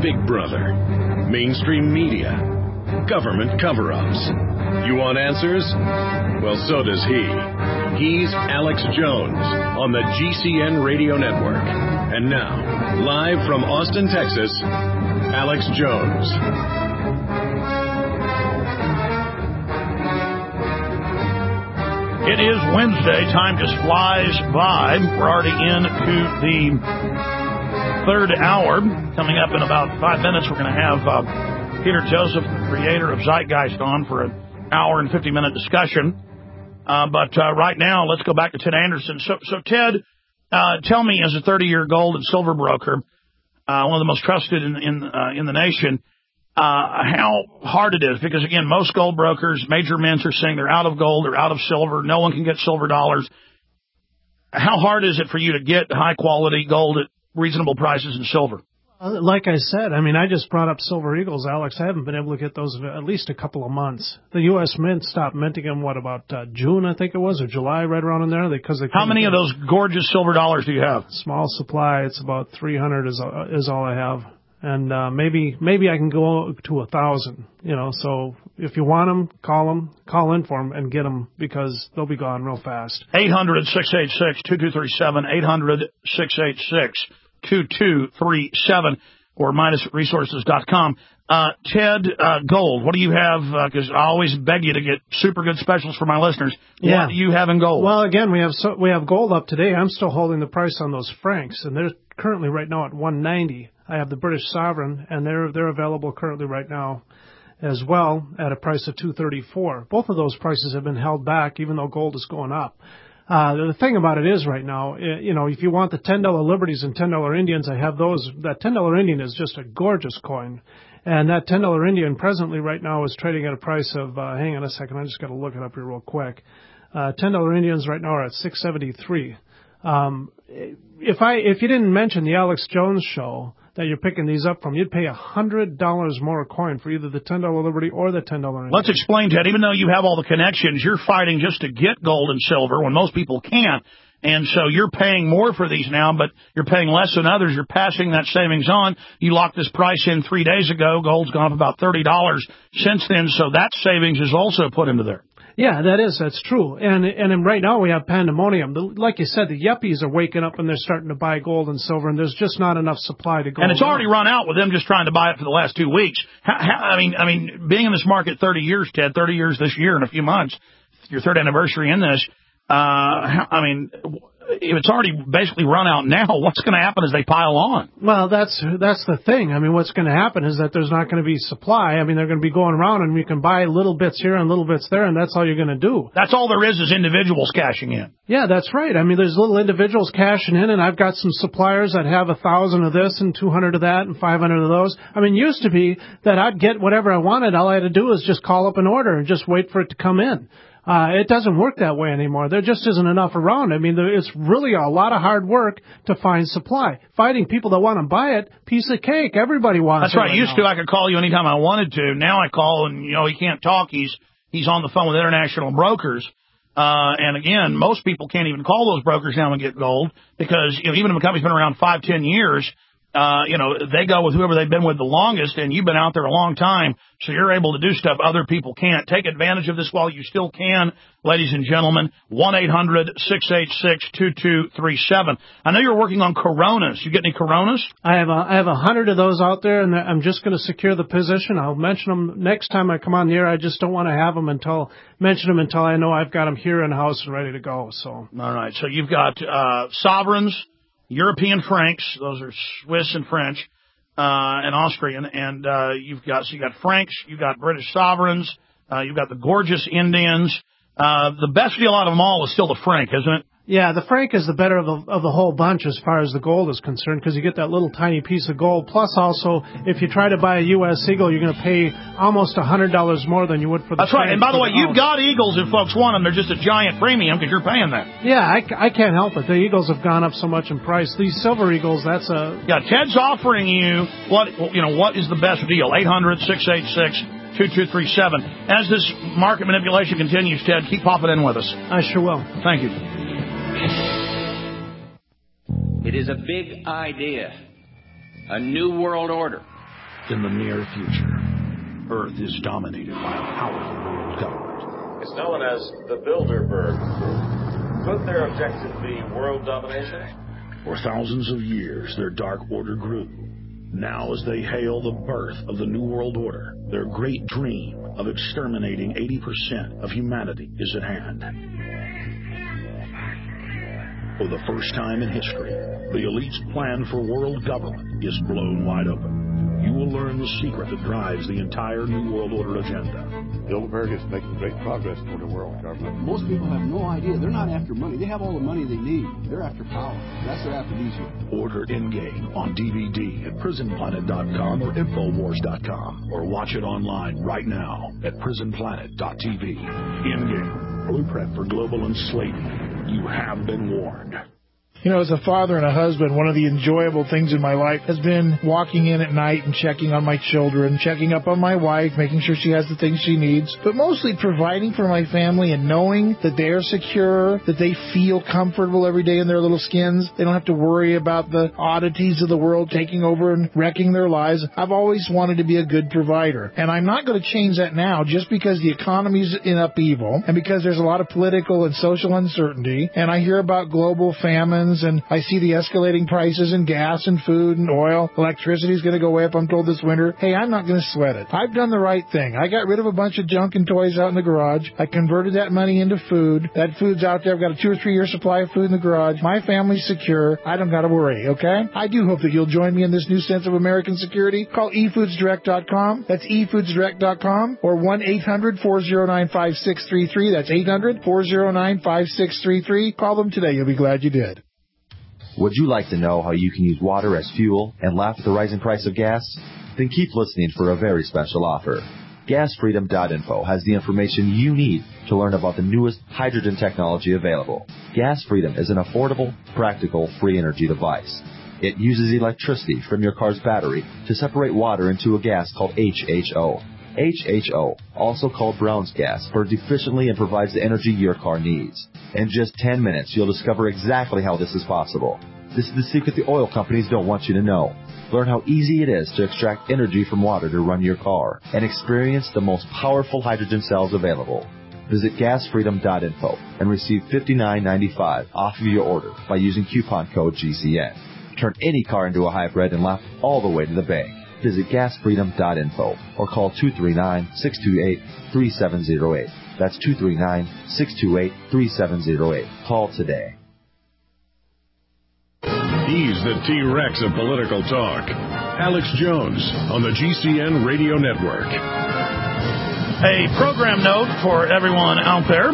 Big Brother, mainstream media, government cover-ups. You want answers? Well, so does he. He's Alex Jones on the GCN Radio Network. And now, live from Austin, Texas, Alex Jones. It is Wednesday. Time just flies by. We're already into the third hour. Coming up in about 5 minutes, we're going to have Peter Joseph, the creator of Zeitgeist, on for an hour and 50-minute discussion. But right now, let's go back to Ted Anderson. So Ted, tell me, as a 30-year gold and silver broker, one of the most trusted in the nation, how hard it is, because again, most gold brokers, major mints are saying they're out of gold, they're out of silver, no one can get silver dollars. How hard is it for you to get high quality gold at reasonable prices in silver? Like I said, I mean, I just brought up Silver Eagles, Alex. I haven't been able to get those in at least a couple of months. The U.S. Mint stopped minting them, about June, I think it was, or July, right around in there. How many of those gorgeous silver dollars do you have? Small supply. It's about 300 is all I have. And maybe I can go to 1,000, So if you want them, call in for them and get them, because they'll be gone real fast. 800-686-2237, 800-686-2237, or MidasResources.com. Ted, gold, what do you have? Because I always beg you to get super good specials for my listeners. Yeah. What do you have in gold? Well, again, we have gold up today. I'm still holding the price on those francs, and they're currently right now at 190. I have the British Sovereign, and they're available currently right now as well at a price of 234. Both of those prices have been held back, even though gold is going up. The thing about it is right now, if you want the $10 Liberties and $10 Indians, I have those. That $10 Indian is just a gorgeous coin. And that $10 Indian presently right now is trading at a price of, hang on a second, I just got to look it up here real quick. $10 Indians right now are at $673. If you didn't mention the Alex Jones show that you're picking these up from, you'd pay $100 more a coin for either the $10 Liberty or the $10 Indian. Let's explain, Ted. Even though you have all the connections, you're fighting just to get gold and silver when most people can't. And so you're paying more for these now, but you're paying less than others. You're passing that savings on. You locked this price in 3 days ago. Gold's gone up about $30 since then, so that savings is also put into there. Yeah, that's true. And right now we have pandemonium. Like you said, the yuppies are waking up and they're starting to buy gold and silver, and there's just not enough supply to go. And it's already run out with them just trying to buy it for the last 2 weeks. I mean, being in this market 30 years, Ted, 30 years this year in a few months, your third anniversary in this, if it's already basically run out now, what's going to happen as they pile on? Well, that's the thing. I mean, what's going to happen is that there's not going to be supply. I mean, they're going to be going around, and you can buy little bits here and little bits there, and that's all you're going to do. That's all there is individuals cashing in. Yeah, that's right. I mean, there's little individuals cashing in, and I've got some suppliers that have 1,000 of this and 200 of that and 500 of those. I mean, it used to be that I'd get whatever I wanted. All I had to do was just call up an order and just wait for it to come in. It doesn't work that way anymore. There just isn't enough around. I mean, it's really a lot of hard work to find supply. Finding people that want to buy it, piece of cake. Everybody wants it. That's right. Used to, I could call you anytime I wanted to. Now I call and, he can't talk. He's on the phone with international brokers. And again, most people can't even call those brokers now and get gold because, even if a company's been around 5-10 years, they go with whoever they've been with the longest, and you've been out there a long time, so you're able to do stuff other people can't. Take advantage of this while you still can, ladies and gentlemen. 1-800-686-2237. I know you're working on Coronas. You get any Coronas? I have 100 of those out there, and I'm just going to secure the position. I'll mention them next time I come on the air. I just don't want to have them until I know I've got them here in the house and ready to go. So. All right. So you've got sovereigns, European francs, those are Swiss and French, and Austrian, and you got francs, you've got British sovereigns, you've got the gorgeous Indians. The best deal out of them all is still the franc, isn't it? Yeah, the franc is the better of the whole bunch as far as the gold is concerned, because you get that little tiny piece of gold. Plus, also, if you try to buy a U.S. Eagle, you're going to pay almost $100 more than you would for the. That's right. And by the way, you've got Eagles if folks want them. They're just a giant premium because you're paying that. Yeah, I can't help it. The Eagles have gone up so much in price. These silver Eagles, that's a. Yeah, Ted's offering you what is the best deal? 800-686-2237. As this market manipulation continues, Ted, keep popping in with us. I sure will. Thank you. It is a big idea, a new world order. In the near future, Earth is dominated by a powerful world government. It's known as the Bilderberg Group. Could their objective be world domination? For thousands of years, their dark order grew. Now, as they hail the birth of the New World Order, their great dream of exterminating 80% of humanity is at hand. For the first time in history, the elite's plan for world government is blown wide open. You will learn the secret that drives the entire New World Order agenda. Bilderberg is making great progress toward a world government. Most people have no idea. They're not after money. They have all the money they need. They're after power. That's their aphrodisiac. Order Endgame on DVD at PrisonPlanet.com or Infowars.com, or watch it online right now at PrisonPlanet.tv. Endgame, blueprint for global enslavement. You have been warned. You know, as a father and a husband, one of the enjoyable things in my life has been walking in at night and checking on my children, checking up on my wife, making sure she has the things she needs, but mostly providing for my family and knowing that they are secure, that they feel comfortable every day in their little skins. They don't have to worry about the oddities of the world taking over and wrecking their lives. I've always wanted to be a good provider, and I'm not going to change that now just because the economy's in upheaval and because there's a lot of political and social uncertainty, and I hear about global famines, and I see the escalating prices in gas and food and oil. Electricity's going to go way up, I'm told, this winter. Hey, I'm not going to sweat it. I've done the right thing. I got rid of a bunch of junk and toys out in the garage. I converted that money into food. That food's out there. I've got a 2 or 3 year supply of food in the garage. My family's secure. I don't got to worry, okay? I do hope that you'll join me in this new sense of American security. Call eFoodsDirect.com. That's eFoodsDirect.com, or 1-800-409-5633. That's 800-409-5633. Call them today. You'll be glad you did. Would you like to know how you can use water as fuel and laugh at the rising price of gas? Then keep listening for a very special offer. GasFreedom.info has the information you need to learn about the newest hydrogen technology available. Gas Freedom is an affordable, practical, free energy device. It uses electricity from your car's battery to separate water into a gas called HHO. HHO, also called Brown's gas, burns efficiently and provides the energy your car needs. In just 10 minutes, you'll discover exactly how this is possible. This is the secret the oil companies don't want you to know. Learn how easy it is to extract energy from water to run your car and experience the most powerful hydrogen cells available. Visit gasfreedom.info and receive $59.95 off of your order by using coupon code GCN. Turn any car into a hybrid and laugh all the way to the bank. Visit gasfreedom.info or call 239-628-3708. That's 239-628-3708. Call today. He's the T-Rex of political talk. Alex Jones on the GCN Radio Network. A program note for everyone out there.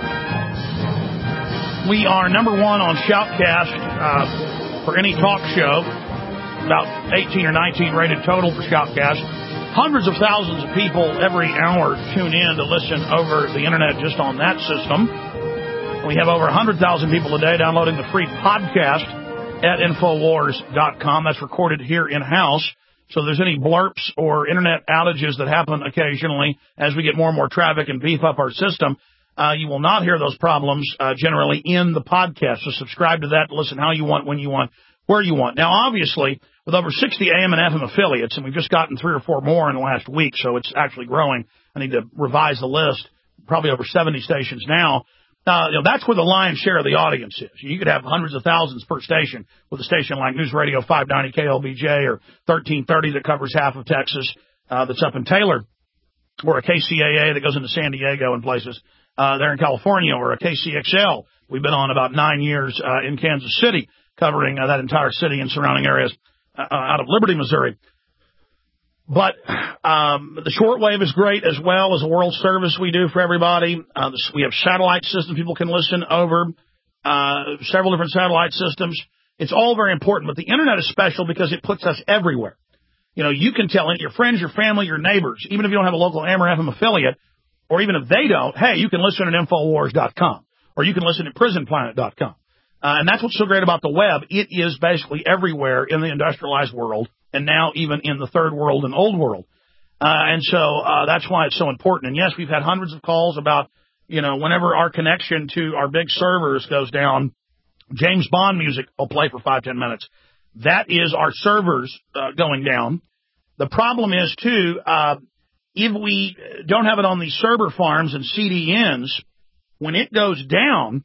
We are number one on Shoutcast for any talk show. About 18 or 19 rated total for Shoutcast. Hundreds of thousands of people every hour tune in to listen over the internet just on that system. We have over 100,000 people a day downloading the free podcast at Infowars.com. That's recorded here in-house. So if there's any blurps or internet outages that happen occasionally as we get more and more traffic and beef up our system, you will not hear those problems generally in the podcast. So subscribe to that, listen how you want, when you want, where you want. Now, obviously, with over 60 AM and FM affiliates, and we've just gotten 3 or 4 more in the last week, so it's actually growing. I need to revise the list. Probably over 70 stations now. That's where the lion's share of the audience is. You could have hundreds of thousands per station with a station like News Radio 590 KLBJ or 1330 that covers half of Texas, that's up in Taylor, or a KCAA that goes into San Diego and places there in California, or a KCXL. We've been on about 9 years in Kansas City, covering that entire city and surrounding areas out of Liberty, Missouri. But the shortwave is great as well as a world service we do for everybody. We have satellite systems people can listen over, several different satellite systems. It's all very important, but the Internet is special because it puts us everywhere. You know, you can tell your friends, your family, your neighbors, even if you don't have a local AM or FM affiliate, or even if they don't, hey, you can listen at Infowars.com, or you can listen at PrisonPlanet.com. And that's what's so great about the web. It is basically everywhere in the industrialized world, and now even in the third world and old world. And so that's why it's so important. And, yes, we've had hundreds of calls about, whenever our connection to our big servers goes down, James Bond music will play for 5-10 minutes. That is our servers going down. The problem is, too, if we don't have it on these server farms and CDNs, when it goes down,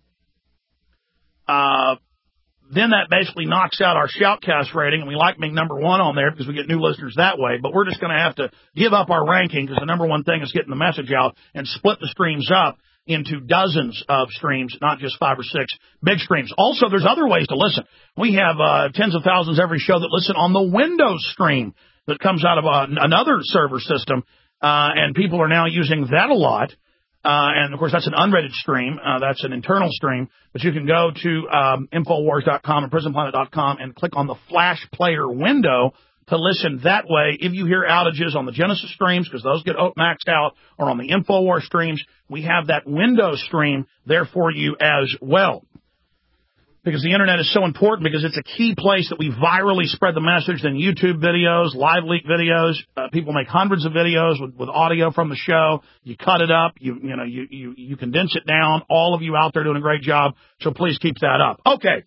then that basically knocks out our Shoutcast rating, and we like being number one on there because we get new listeners that way. But we're just going to have to give up our ranking because the number one thing is getting the message out and split the streams up into dozens of streams, not just 5 or 6 big streams. Also, there's other ways to listen. We have tens of thousands every show that listen on the Windows stream that comes out of another server system, and people are now using that a lot. And, of course, that's an unrated stream. That's an internal stream. But you can go to Infowars.com and PrisonPlanet.com and click on the Flash Player window to listen that way. If you hear outages on the Genesis streams, because those get maxed out, or on the Infowars streams, we have that Windows stream there for you as well. Because the Internet is so important, because it's a key place that we virally spread the message. Then YouTube videos, live leak videos. People make hundreds of videos with audio from the show. You cut it up. You condense it down. All of you out there doing a great job. So please keep that up. Okay.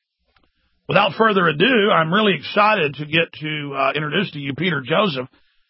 Without further ado, I'm really excited to get to introduce to you Peter Joseph.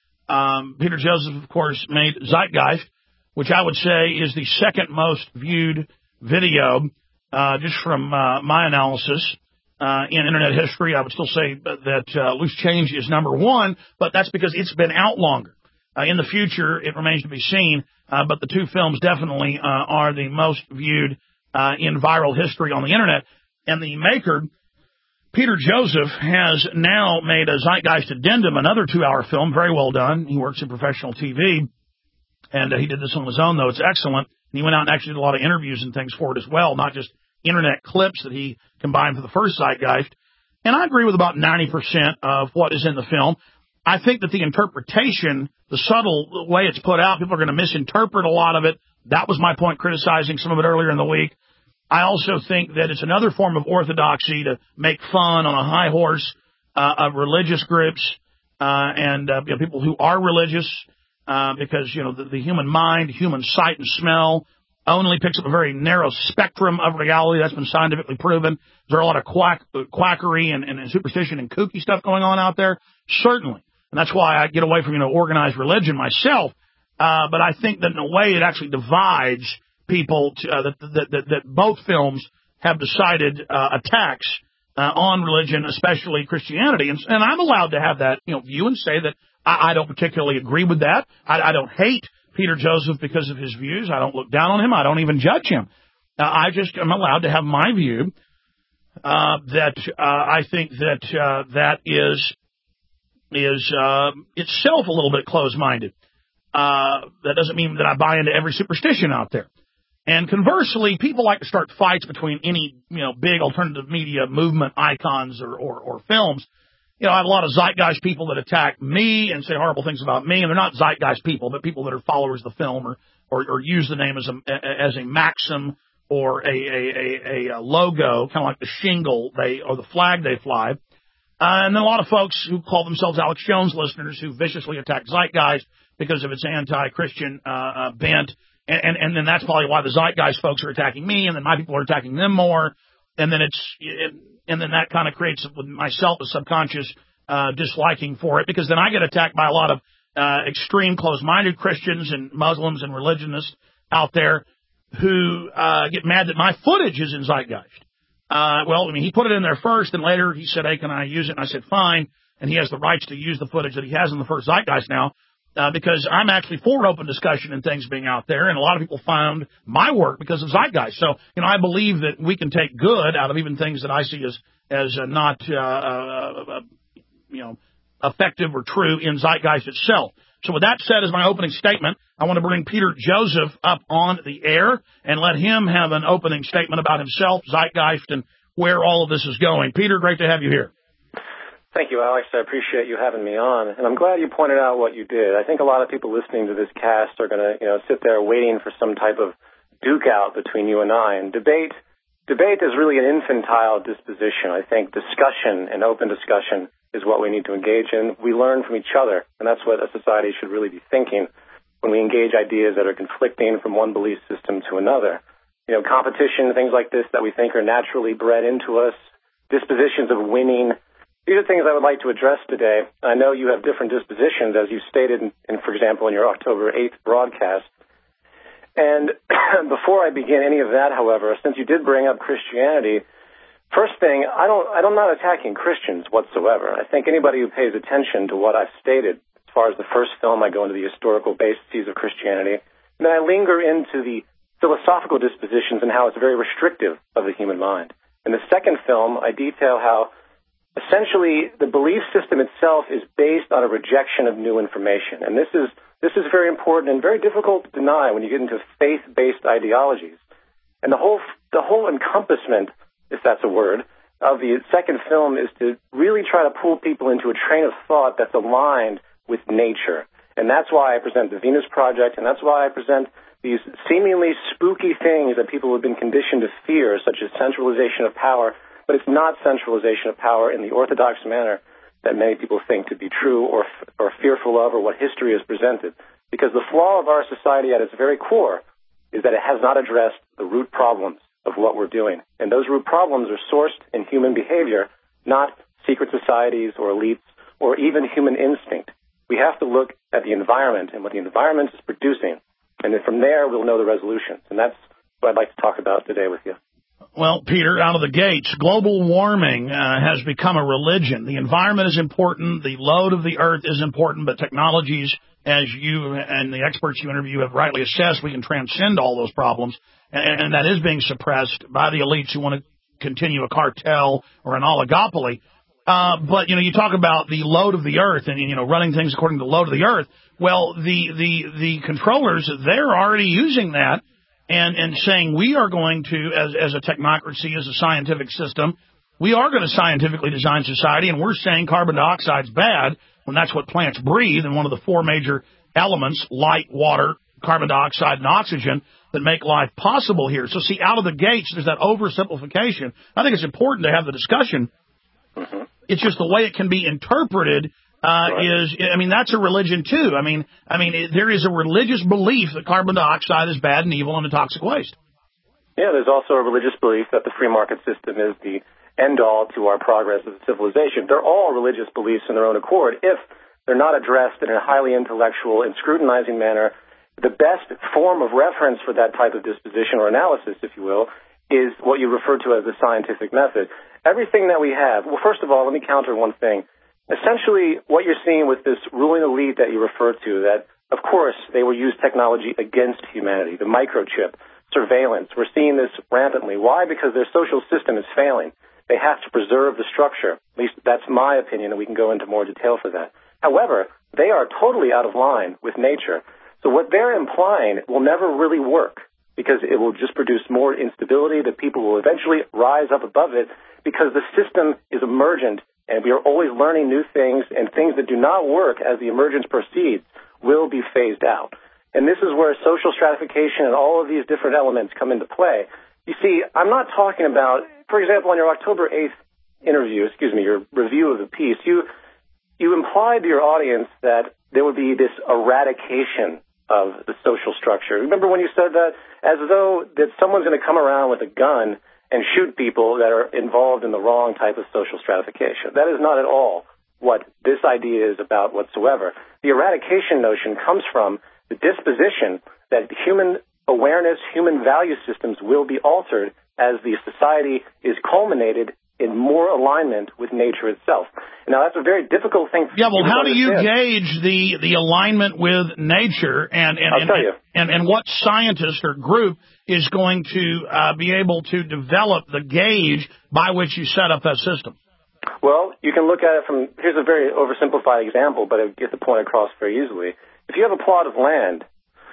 Peter Joseph, of course, made Zeitgeist, which I would say is the second most viewed video. Just from my analysis in Internet history, I would still say that Loose Change is number one, but that's because it's been out longer. In the future, it remains to be seen, but the two films definitely are the most viewed in viral history on the Internet. And the maker, Peter Joseph, has now made a Zeitgeist Addendum, another 2-hour film, very well done. He works in professional TV, and he did this on his own, though. It's excellent. And he went out and actually did a lot of interviews and things for it as well, not just Internet clips that he combined for the first Zeitgeist. And I agree with about 90% of what is in the film. I think that the interpretation, the subtle way it's put out, people are going to misinterpret a lot of it. That was my point criticizing some of it earlier in the week. I also think that it's another form of orthodoxy to make fun on a high horse of religious groups and people who are religious. Because, the human mind, human sight and smell only picks up a very narrow spectrum of reality. That's been scientifically proven. There are a lot of quackery and superstition and kooky stuff going on out there. Certainly. And that's why I get away from, organized religion myself. But I think that in a way it actually divides people that both films have decided attacks on religion, especially Christianity. And I'm allowed to have that, view and say that I don't particularly agree with that. I don't hate Peter Joseph because of his views. I don't look down on him. I don't even judge him. I just am allowed to have my view that I think that is itself a little bit closed-minded. That doesn't mean that I buy into every superstition out there. And conversely, people like to start fights between any big alternative media movement icons or films. I have a lot of Zeitgeist people that attack me and say horrible things about me, and they're not Zeitgeist people, but people that are followers of the film or use the name as a maxim or a logo, kind of like the shingle or the flag they fly. And then a lot of folks who call themselves Alex Jones listeners who viciously attack Zeitgeist because of its anti-Christian bent. And then that's probably why the Zeitgeist folks are attacking me, and then my people are attacking them more. And then and then that kind of creates with myself a subconscious disliking for it, because then I get attacked by a lot of extreme closed-minded Christians and Muslims and religionists out there who get mad that my footage is in Zeitgeist. He put it in there first, and later he said, hey, can I use it? And I said, fine. And he has the rights to use the footage that he has in the first Zeitgeist now, because I'm actually for open discussion and things being out there, and a lot of people found my work because of Zeitgeist. So, I believe that we can take good out of even things that I see as not, effective or true in Zeitgeist itself. So with that said, as my opening statement, I want to bring Peter Joseph up on the air and let him have an opening statement about himself, Zeitgeist, and where all of this is going. Peter, great to have you here. Thank you, Alex. I appreciate you having me on, and I'm glad you pointed out what you did. I think a lot of people listening to this cast are going to, sit there waiting for some type of duke out between you and I. And debate is really an infantile disposition. I think discussion and open discussion is what we need to engage in. We learn from each other, and that's what a society should really be thinking when we engage ideas that are conflicting from one belief system to another. Competition, things like this that we think are naturally bred into us, dispositions of winning, these are things I would like to address today. I know you have different dispositions, as you stated, for example, in your October 8th broadcast. And before I begin any of that, however, since you did bring up Christianity, first thing, I'm not attacking Christians whatsoever. I think anybody who pays attention to what I've stated, as far as the first film, I go into the historical bases of Christianity, and then I linger into the philosophical dispositions and how it's very restrictive of the human mind. In the second film, I detail how essentially the belief system itself is based on a rejection of new information. And this is very important and very difficult to deny when you get into faith-based ideologies. And the whole encompassment, if that's a word, of the second film is to really try to pull people into a train of thought that's aligned with nature. And that's why I present the Venus Project, and that's why I present these seemingly spooky things that people have been conditioned to fear, such as centralization of power. But it's not centralization of power in the orthodox manner that many people think to be true or fearful of, or what history has presented. Because the flaw of our society at its very core is that it has not addressed the root problems of what we're doing. And those root problems are sourced in human behavior, not secret societies or elites or even human instinct. We have to look at the environment and what the environment is producing. And then from there, we'll know the resolutions. And that's what I'd like to talk about today with you. Well, Peter, out of the gates, global warming has become a religion. The environment is important. The load of the earth is important. But technologies, as you and the experts you interview have rightly assessed, we can transcend all those problems. And that is being suppressed by the elites who want to continue a cartel or an oligopoly. But, you talk about the load of the earth and, running things according to the load of the earth. Well, the controllers, they're already using that. And saying we are going to, as a technocracy, as a scientific system, we are going to scientifically design society, and we're saying carbon dioxide's bad when that's what plants breathe, and one of the four major elements, light, water, carbon dioxide, and oxygen, that make life possible here. So, see, out of the gates, there's that oversimplification. I think it's important to have the discussion. Mm-hmm. It's just the way it can be interpreted that's a religion too. There is a religious belief that carbon dioxide is bad and evil and a toxic waste. Yeah, there's also a religious belief that the free market system is the end-all to our progress as a civilization. They're all religious beliefs in their own accord if they're not addressed in a highly intellectual and scrutinizing manner. The best form of reference for that type of disposition or analysis, if you will, is what you refer to as the scientific method. Everything that we have, well, first of all, let me counter one thing. Essentially, what you're seeing with this ruling elite that you refer to, that, of course, they will use technology against humanity, the microchip, surveillance. We're seeing this rampantly. Why? Because their social system is failing. They have to preserve the structure. At least that's my opinion, and we can go into more detail for that. However, they are totally out of line with nature. So what they're implying will never really work because it will just produce more instability. The people will eventually rise up above it because the system is emergent. And we are always learning new things, and things that do not work as the emergence proceeds will be phased out. And this is where social stratification and all of these different elements come into play. You see, I'm not talking about, for example, on your October 8th your review of the piece, you implied to your audience that there would be this eradication of the social structure. Remember when you said that? As though that someone's going to come around with a gun and shoot people that are involved in the wrong type of social stratification. That is not at all what this idea is about whatsoever. The eradication notion comes from the disposition that human awareness, human value systems will be altered as the society is culminated in more alignment with nature itself. Now, that's a very difficult thing for people to how do you understand. gauge the alignment with nature and what scientist or group is going to be able to develop the gauge by which you set up that system? Well, you can look at it from, here's a very oversimplified example, but it gets the point across very easily. If you have a plot of land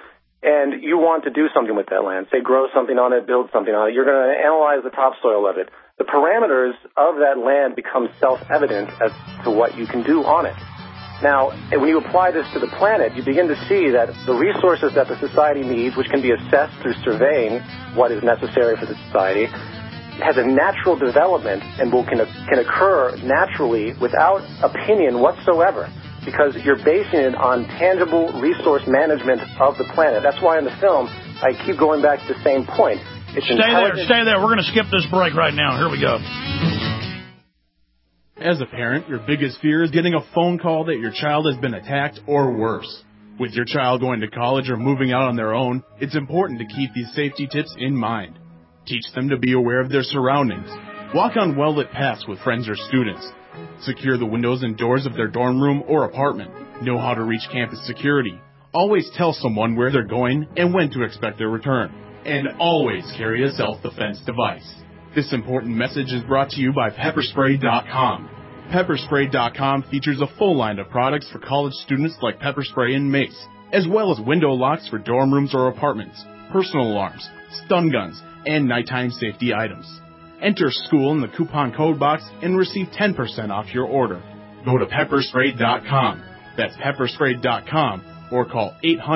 and you want to do something with that land, say grow something on it, build something on it, you're going to analyze the topsoil of it. The parameters of that land become self-evident as to what you can do on it. Now, when you apply this to the planet, you begin to see that the resources that the society needs, which can be assessed through surveying what is necessary for the society, has a natural development and can occur naturally without opinion whatsoever, because you're basing it on tangible resource management of the planet. That's why in the film I keep going back to the same point. Stay there. We're going to skip this break right now. Here we go. As a parent, your biggest fear is getting a phone call that your child has been attacked or worse. With your child going to college or moving out on their own, it's important to keep these safety tips in mind. Teach them to be aware of their surroundings. Walk on well-lit paths with friends or students. Secure the windows and doors of their dorm room or apartment. Know how to reach campus security. Always tell someone where they're going and when to expect their return. And always carry a self-defense device. This important message is brought to you by Pepperspray.com. Pepperspray.com features a full line of products for college students like pepper spray and mace, as well as window locks for dorm rooms or apartments, personal alarms, stun guns, and nighttime safety items. Enter school in the coupon code box and receive 10% off your order. Go to Pepperspray.com. That's Pepperspray.com or call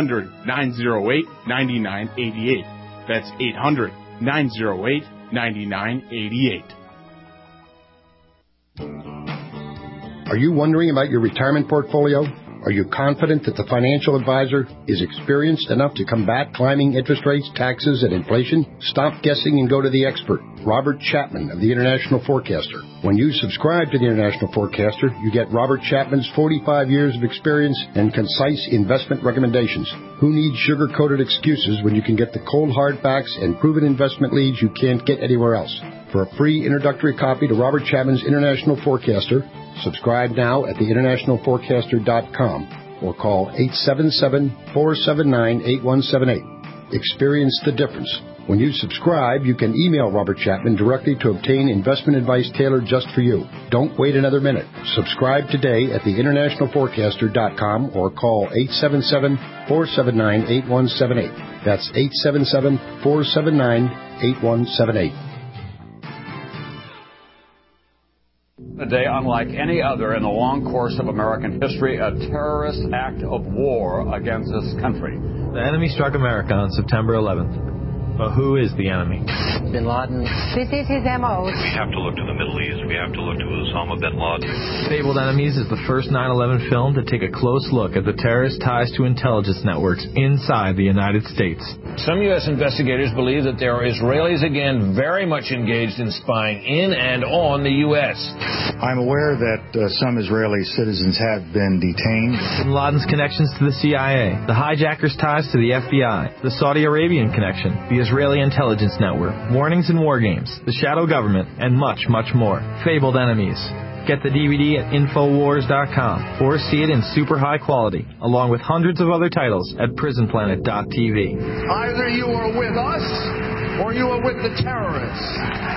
800-908-9988. That's 800-908-9988. Are you wondering about your retirement portfolio? Are you confident that the financial advisor is experienced enough to combat climbing interest rates, taxes, and inflation? Stop guessing and go to the expert, Robert Chapman of the International Forecaster. When you subscribe to the International Forecaster, you get Robert Chapman's 45 years of experience and concise investment recommendations. Who needs sugar-coated excuses when you can get the cold hard facts and proven investment leads you can't get anywhere else? For a free introductory copy to Robert Chapman's International Forecaster, subscribe now at theInternationalForecaster.com or call 877-479-8178. Experience the difference. When you subscribe, you can email Robert Chapman directly to obtain investment advice tailored just for you. Don't wait another minute. Subscribe today at theInternationalForecaster.com or call 877-479-8178. That's 877-479-8178. A day unlike any other in the long course of American history, a terrorist act of war against this country. The enemy struck America on September 11th. But who is the enemy? Bin Laden. This is his M.O. We have to look to the Middle East. We have to look to Osama bin Laden. Fabled Enemies is the first 9/11 film to take a close look at the terrorist ties to intelligence networks inside the United States. Some U.S. investigators believe that there are Israelis again very much engaged in spying in and on the U.S. I'm aware that some Israeli citizens have been detained. Bin Laden's connections to the CIA, the hijackers' ties to the FBI, the Saudi Arabian connection, the Israeli intelligence network, warnings and war games, the shadow government, and much, much more. Fabled Enemies. Get the DVD at Infowars.com or see it in super high quality, along with hundreds of other titles at PrisonPlanet.tv. Either you are with us or you are with the terrorists.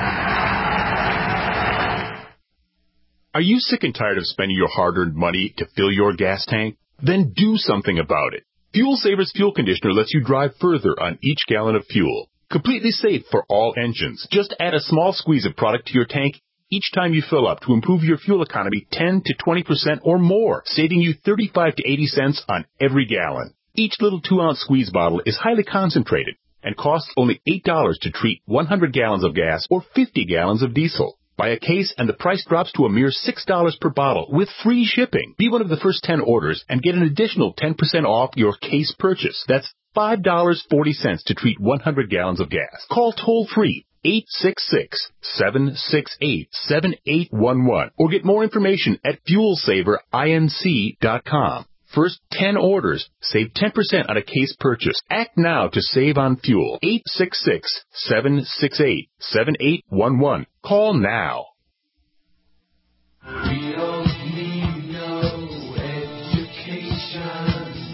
Are you sick and tired of spending your hard-earned money to fill your gas tank? Then do something about it. Fuel Saver's fuel conditioner lets you drive further on each gallon of fuel. Completely safe for all engines. Just add a small squeeze of product to your tank each time you fill up to improve your fuel economy 10 to 20% or more, saving you 35 to 80 cents on every gallon. Each little 2-ounce squeeze bottle is highly concentrated and costs only $8 to treat 100 gallons of gas or 50 gallons of diesel. Buy a case and the price drops to a mere $6 per bottle with free shipping. Be one of the first 10 orders and get an additional 10% off your case purchase. That's $5.40 to treat 100 gallons of gas. Call toll-free 866-768-7811 or get more information at FuelSaverINC.com. First 10 orders, save 10% on a case purchase. Act now to save on fuel. 866-768-7811. Call now. We don't need no education.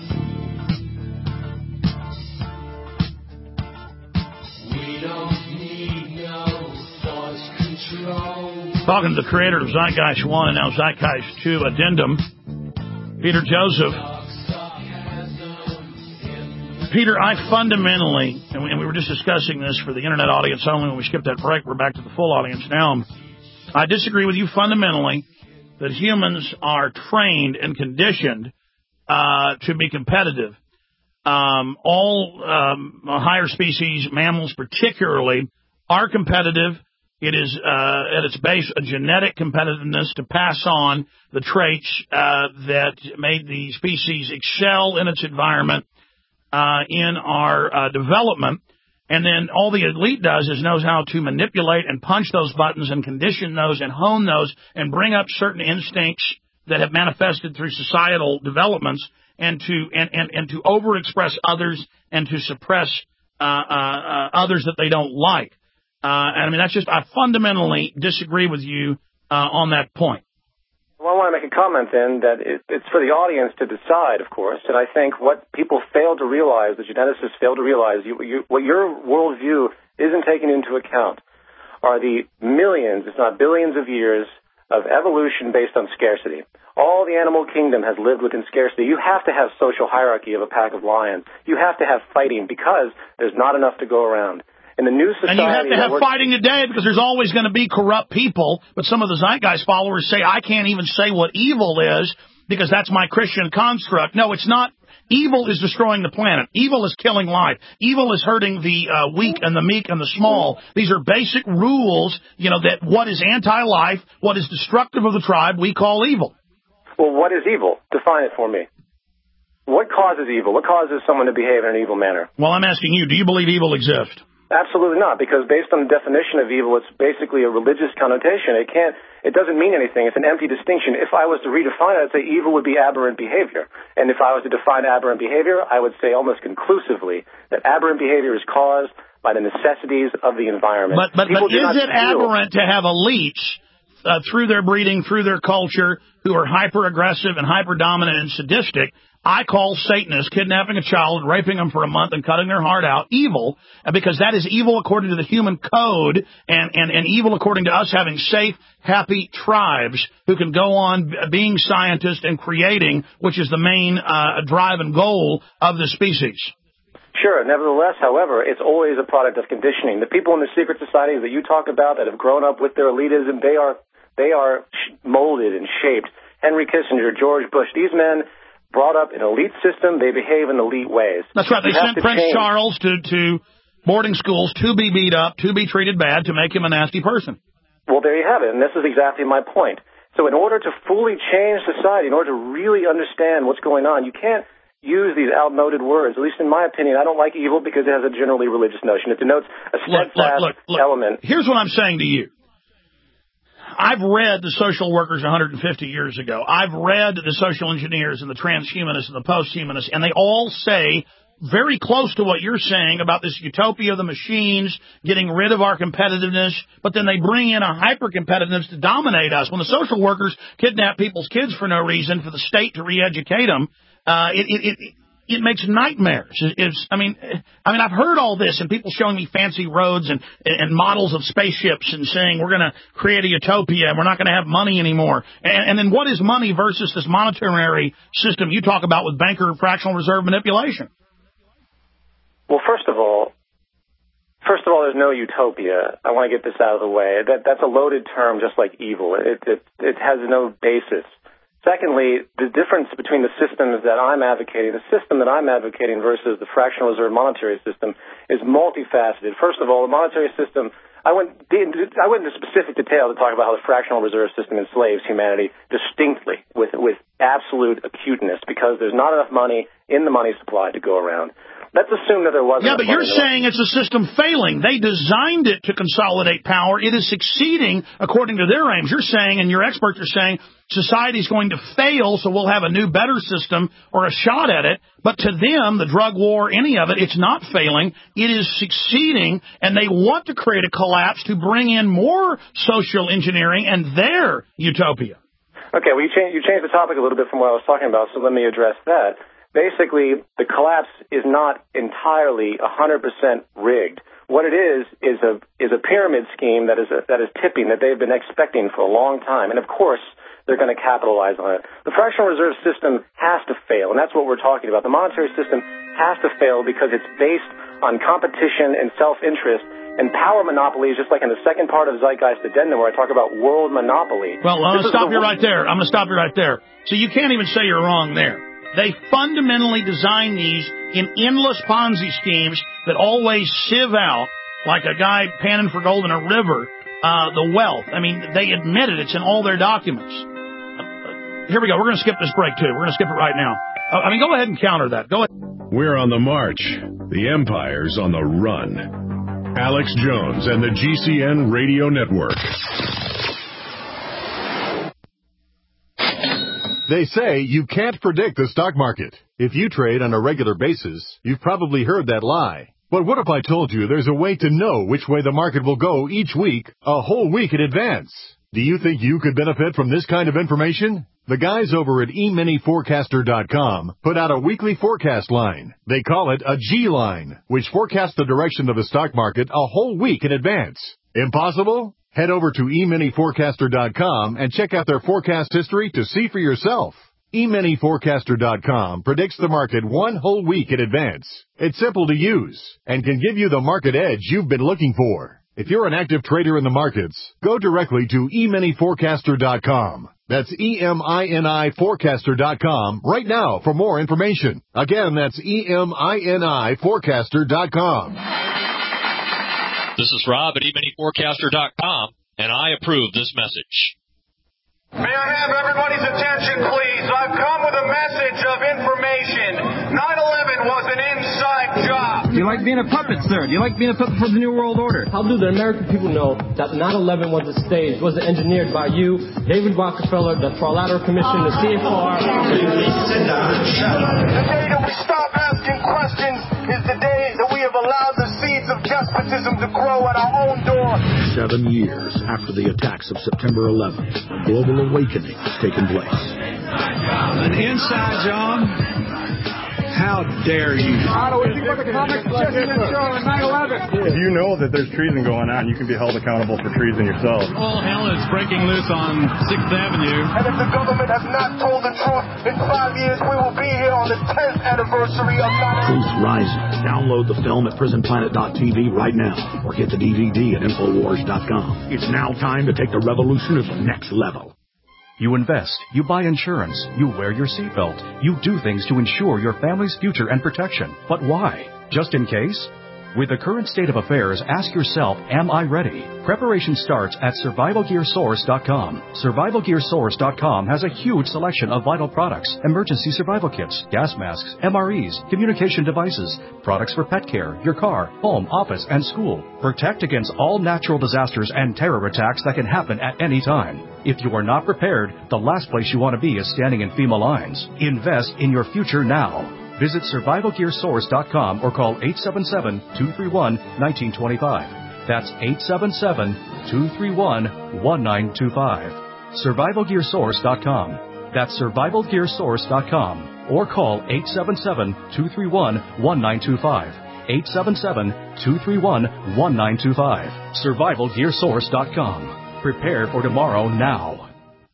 We don't need no force control. Talking to the creator of Zeitgeist 1 and now Zeitgeist 2 Addendum, Peter Joseph. Peter, I fundamentally, and we were just discussing this for the internet audience only when we skipped that break, we're back to the full audience now. I disagree with you fundamentally that humans are trained and conditioned to be competitive. All higher species, mammals particularly, are competitive. It is, at its base, a genetic competitiveness to pass on the traits that made the species excel in its environment in our development. And then all the elite does is knows how to manipulate and punch those buttons and condition those and hone those and bring up certain instincts that have manifested through societal developments and to overexpress others and to suppress others that they don't like. And I mean, I fundamentally disagree with you on that point. Well, I want to make a comment then that it's for the audience to decide, of course. And I think what people fail to realize, the geneticists fail to realize, what your worldview isn't taking into account are the millions, if not billions of years of evolution based on scarcity. All the animal kingdom has lived within scarcity. You have to have social hierarchy of a pack of lions. You have to have fighting because there's not enough to go around. In the new society, and you have to have fighting today because there's always going to be corrupt people. But some of the Zeitgeist followers say, I can't even say what evil is because that's my Christian construct. No, it's not. Evil is destroying the planet. Evil is killing life. Evil is hurting the weak and the meek and the small. These are basic rules, that what is anti-life, what is destructive of the tribe, we call evil. Well, what is evil? Define it for me. What causes evil? What causes someone to behave in an evil manner? Well, I'm asking you, do you believe evil exists? Absolutely not, because based on the definition of evil, it's basically a religious connotation. It doesn't mean anything. It's an empty distinction. If I was to redefine it, I'd say evil would be aberrant behavior. And if I was to define aberrant behavior, I would say almost conclusively that aberrant behavior is caused by the necessities of the environment. But is it aberrant to have elites through their breeding, through their culture, who are hyper-aggressive and hyper-dominant and sadistic? I call Satanists kidnapping a child, raping them for a month, and cutting their heart out evil, because that is evil according to the human code, and evil according to us having safe, happy tribes who can go on being scientists and creating, which is the main drive and goal of the species. Sure. Nevertheless, however, it's always a product of conditioning. The people in the secret societies that you talk about that have grown up with their elitism, they are molded and shaped. Henry Kissinger, George Bush, these men brought up an elite system, they behave in elite ways. That's right. They sent Prince Charles to boarding schools to be beat up, to be treated bad, to make him a nasty person. Well, there you have it, and this is exactly my point. So in order to fully change society, in order to really understand what's going on, you can't use these outmoded words. At least in my opinion, I don't like evil because it has a generally religious notion. It denotes a steadfast element. Here's what I'm saying to you. I've read the social workers 150 years ago. I've read the social engineers and the transhumanists and the posthumanists, and they all say very close to what you're saying about this utopia of the machines, getting rid of our competitiveness, but then they bring in a hyper-competitiveness to dominate us. When the social workers kidnap people's kids for no reason, for the state to re-educate them, it makes nightmares. I mean, I've heard all this and people showing me fancy roads and models of spaceships and saying we're going to create a utopia and we're not going to have money anymore. And then what is money versus this monetary system you talk about with banker fractional reserve manipulation? Well, first of all, there's no utopia. I want to get this out of the way. That's a loaded term, just like evil. It has no basis. Secondly, the difference between the systems that I'm advocating, the system that I'm advocating versus the fractional reserve monetary system is multifaceted. First of all, the monetary system, I went into specific detail to talk about how the fractional reserve system enslaves humanity distinctly with absolute acuteness because there's not enough money in the money supply to go around. Let's assume that there wasn't. Yeah, but you're saying it's a system failing. They designed it to consolidate power. It is succeeding according to their aims. You're saying, and your experts are saying, society's going to fail, so we'll have a new, better system or a shot at it. But to them, the drug war, any of it, it's not failing. It is succeeding, and they want to create a collapse to bring in more social engineering and their utopia. Okay, well, you changed the topic a little bit from what I was talking about, so let me address that. Basically, the collapse is not entirely 100% rigged. What it is a pyramid scheme that is tipping, that they've been expecting for a long time. And of course, they're going to capitalize on it. The fractional reserve system has to fail, and that's what we're talking about. The monetary system has to fail because it's based on competition and self-interest and power monopolies, just like in the second part of Zeitgeist Addendum where I talk about world monopoly. Well, I'm going to stop you right there. So you can't even say you're wrong there. They fundamentally design these in endless Ponzi schemes that always sieve out, like a guy panning for gold in a river, the wealth. I mean, they admit it. It's in all their documents. Here we go. We're going to skip this break, too. We're going to skip it right now. Go ahead and counter that. Go ahead. We're on the march. The empire's on the run. Alex Jones and the GCN Radio Network. They say you can't predict the stock market. If you trade on a regular basis, you've probably heard that lie. But what if I told you there's a way to know which way the market will go each week, a whole week in advance? Do you think you could benefit from this kind of information? The guys over at eMiniForecaster.com put out a weekly forecast line. They call it a G-line, which forecasts the direction of the stock market a whole week in advance. Impossible? Head over to eMiniForecaster.com and check out their forecast history to see for yourself. eMiniForecaster.com predicts the market one whole week in advance. It's simple to use and can give you the market edge you've been looking for. If you're an active trader in the markets, go directly to eMiniForecaster.com. That's eMiniForecaster.com right now for more information. Again, that's eMiniForecaster.com. This is Rob at eMiniForecaster.com, and I approve this message. May I have everybody's attention, please? I've come with a message of information. 9/11 was an inside job. Do you like being a puppet, sir? Do you like being a puppet for the New World Order? How do the American people know that 9/11 was staged, was engineered by you, David Rockefeller, the Trilateral Commission, the CFR? Sit down. Shut up. The day that we stop asking questions is the day that we have allowed the seeds of despotism to grow at our own door. 7 years after the attacks of September 11th, a global awakening has taken place. An inside job? How dare you? If you know that there's treason going on, you can be held accountable for treason yourself. All hell is breaking loose on 6th Avenue. And if the government has not told the truth, in 5 years we will be here on the 10th anniversary of 9/11. Truth Rising. Download the film at PrisonPlanet.tv right now, or get the DVD at Infowars.com. It's now time to take the revolution to the next level. You invest, you buy insurance, you wear your seatbelt, you do things to ensure your family's future and protection. But why? Just in case? With the current state of affairs, ask yourself, am I ready? Preparation starts at SurvivalGearSource.com. SurvivalGearSource.com has a huge selection of vital products, emergency survival kits, gas masks, MREs, communication devices, products for pet care, your car, home, office, and school. Protect against all natural disasters and terror attacks that can happen at any time. If you are not prepared, the last place you want to be is standing in FEMA lines. Invest in your future now. Visit SurvivalGearSource.com or call 877-231-1925. That's 877-231-1925. SurvivalGearSource.com. That's SurvivalGearSource.com. Or call 877-231-1925. 877-231-1925. SurvivalGearSource.com. Prepare for tomorrow now.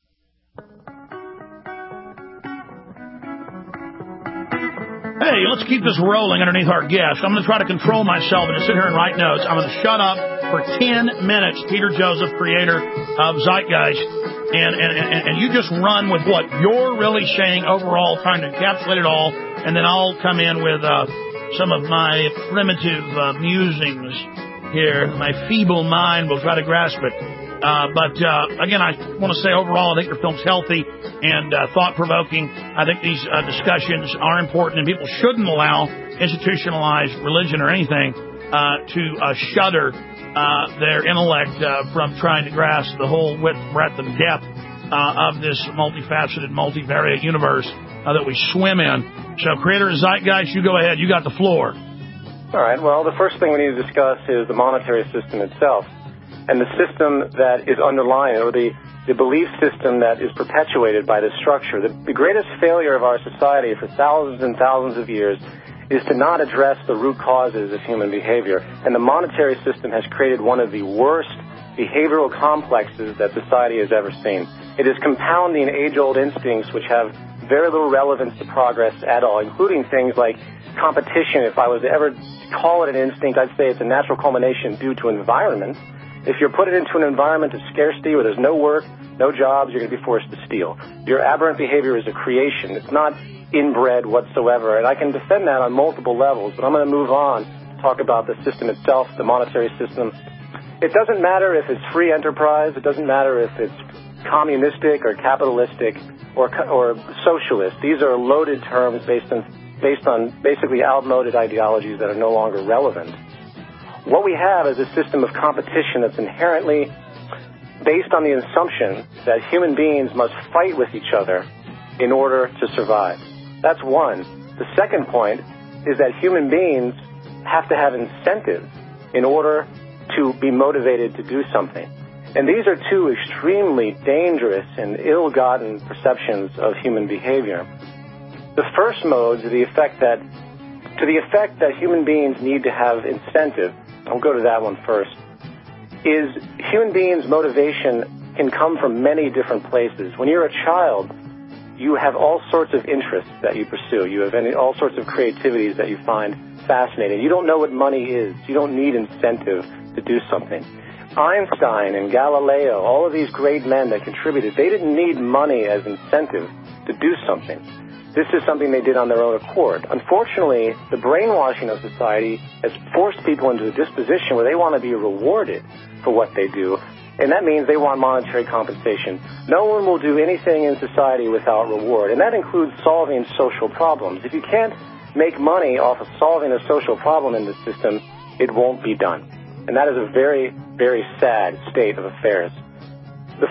Hey, let's keep this rolling underneath our guest. I'm going to try to control myself and just sit here and write notes. I'm going to shut up for 10 minutes. Peter Joseph, creator of Zeitgeist. And you just run with what you're really saying overall, trying to encapsulate it all. And then I'll come in with some of my primitive musings here. My feeble mind will try to grasp it. But again, I want to say overall, I think your film's healthy and thought-provoking. I think these discussions are important, and people shouldn't allow institutionalized religion or anything to shudder their intellect from trying to grasp the whole width, breadth, and depth of this multifaceted, multivariate universe that we swim in. So, creator of Zeitgeist, you go ahead. You got the floor. All right. Well, the first thing we need to discuss is the monetary system itself. And the system that is underlying, or the belief system that is perpetuated by this structure. The greatest failure of our society for thousands and thousands of years is to not address the root causes of human behavior. And the monetary system has created one of the worst behavioral complexes that society has ever seen. It is compounding age-old instincts which have very little relevance to progress at all, including things like competition. If I was to ever call it an instinct, I'd say it's a natural culmination due to environment. If you're put into an environment of scarcity where there's no work, no jobs, you're going to be forced to steal. Your aberrant behavior is a creation. It's not inbred whatsoever. And I can defend that on multiple levels, but I'm going to move on to talk about the system itself, the monetary system. It doesn't matter if it's free enterprise. It doesn't matter if it's communistic or capitalistic or socialist. These are loaded terms based on basically outmoded ideologies that are no longer relevant. What we have is a system of competition that's inherently based on the assumption that human beings must fight with each other in order to survive. That's one. The second point is that human beings have to have incentives in order to be motivated to do something. And these are two extremely dangerous and ill-gotten perceptions of human behavior. The first mode, to the effect that human beings need to have incentive, I'll go to that one first, is human beings' motivation can come from many different places. When you're a child, you have all sorts of interests that you pursue. You have all sorts of creativities that you find fascinating. You don't know what money is. You don't need incentive to do something. Einstein and Galileo, all of these great men that contributed, they didn't need money as incentive to do something. This is something they did on their own accord. Unfortunately, the brainwashing of society has forced people into a disposition where they want to be rewarded for what they do, and that means they want monetary compensation. No one will do anything in society without reward, and that includes solving social problems. If you can't make money off of solving a social problem in the system, it won't be done. And that is a very, very sad state of affairs. The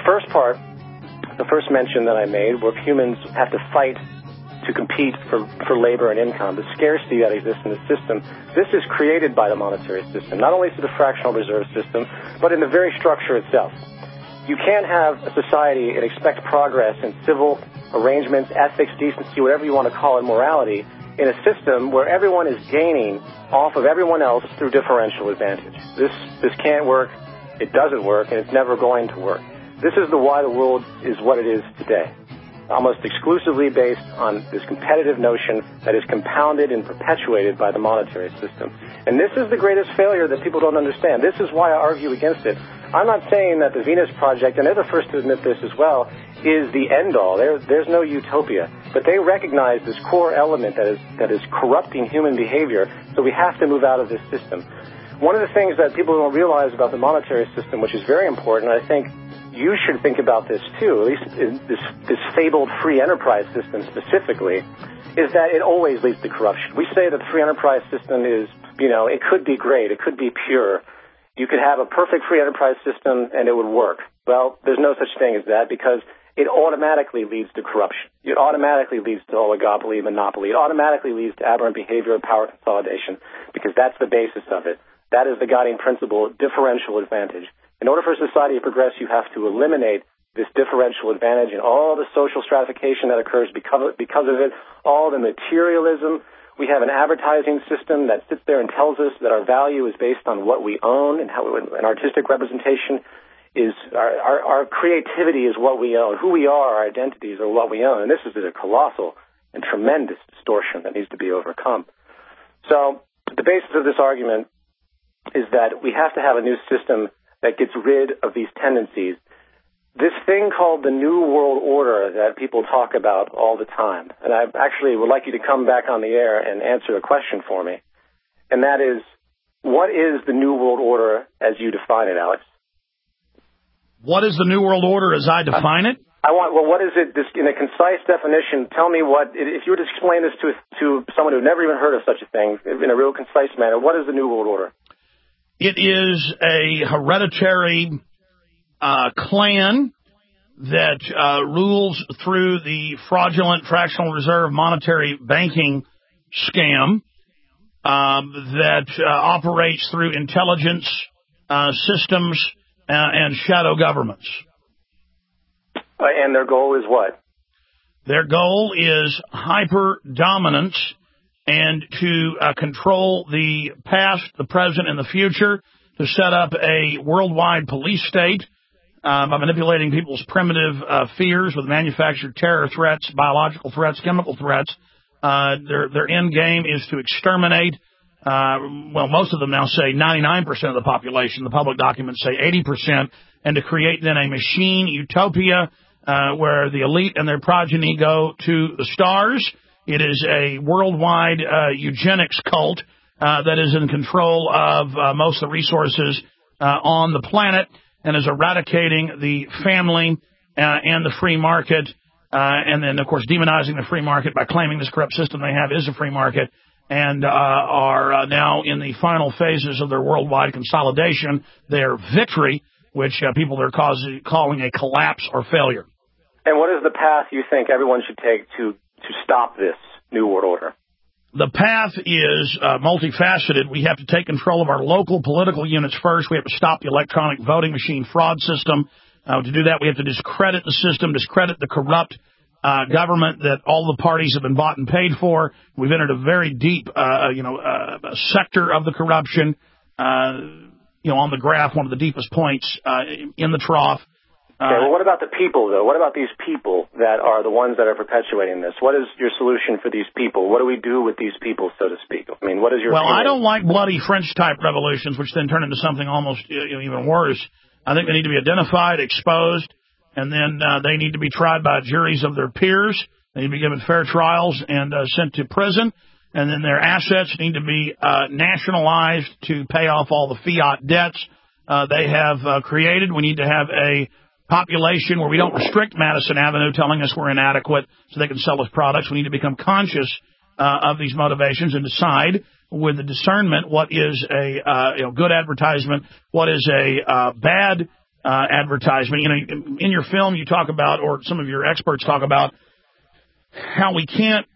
first mention that I made, where humans have to fight to compete for labor and income, the scarcity that exists in the system, this is created by the monetary system, not only through the fractional reserve system, but in the very structure itself. You can't have a society and expect progress in civil arrangements, ethics, decency, whatever you want to call it, morality, in a system where everyone is gaining off of everyone else through differential advantage. This can't work, it doesn't work, and it's never going to work. This is why the world is what it is today, almost exclusively based on this competitive notion that is compounded and perpetuated by the monetary system. And this is the greatest failure that people don't understand. This is why I argue against it. I'm not saying that the Venus Project, and they're the first to admit this as well, is the end-all. There's no utopia. But they recognize this core element that is corrupting human behavior, so we have to move out of this system. One of the things that people don't realize about the monetary system, which is very important, I think you should think about this too, at least in this fabled free enterprise system specifically, is that it always leads to corruption. We say that the free enterprise system is, it could be great, it could be pure. You could have a perfect free enterprise system and it would work. Well, there's no such thing as that, because it automatically leads to corruption. It automatically leads to oligopoly, monopoly. It automatically leads to aberrant behavior and power consolidation, because that's the basis of it. That is the guiding principle, differential advantage. In order for society to progress, you have to eliminate this differential advantage and all the social stratification that occurs because of it, all the materialism. We have an advertising system that sits there and tells us that our value is based on what we own, and how an artistic representation is our creativity is what we own. Who we are, our identities are what we own. And this is a colossal and tremendous distortion that needs to be overcome. So the basis of this argument is that we have to have a new system that gets rid of these tendencies. This thing called the New World Order that people talk about all the time, and I actually would like you to come back on the air and answer a question for me, and that is, what is the New World Order as you define it, Alex? What is the New World Order as I define it? What is it, in a concise definition? Tell me if you were to explain this to someone who never even heard of such a thing in a real concise manner, what is the New World Order? It is a hereditary clan that rules through the fraudulent fractional reserve monetary banking scam that operates through intelligence systems and shadow governments. And their goal is what? Their goal is hyper-dominance and to control the past, the present, and the future, to set up a worldwide police state by manipulating people's primitive fears with manufactured terror threats, biological threats, chemical threats. Their end game is to exterminate, most of them now say 99% of the population. The public documents say 80%, and to create then a machine utopia where the elite and their progeny go to the stars. It is a worldwide eugenics cult that is in control of most of the resources on the planet, and is eradicating the family and the free market, and then, of course, demonizing the free market by claiming this corrupt system they have is a free market, and are now in the final phases of their worldwide consolidation, their victory, which people are calling a collapse or failure. And what is the path you think everyone should take to stop this New World Order? The path is multifaceted. We have to take control of our local political units first. We have to stop the electronic voting machine fraud system. To do that, we have to discredit the system, discredit the corrupt government that all the parties have been bought and paid for. We've entered a very deep, sector of the corruption. On the graph, one of the deepest points in the trough. Okay, well, what about the people, though? What about these people that are the ones that are perpetuating this? What is your solution for these people? What do we do with these people, so to speak? I mean, what is your Well, opinion? I don't like bloody French-type revolutions, which then turn into something almost even worse. I think they need to be identified, exposed, and then they need to be tried by juries of their peers. They need to be given fair trials and sent to prison. And then their assets need to be nationalized to pay off all the fiat debts they have created. We need to have a population where we don't restrict Madison Avenue telling us we're inadequate so they can sell us products. We need to become conscious of these motivations and decide with the discernment what is a good advertisement, what is a bad advertisement. In your film you talk about, or some of your experts talk about, how we can't,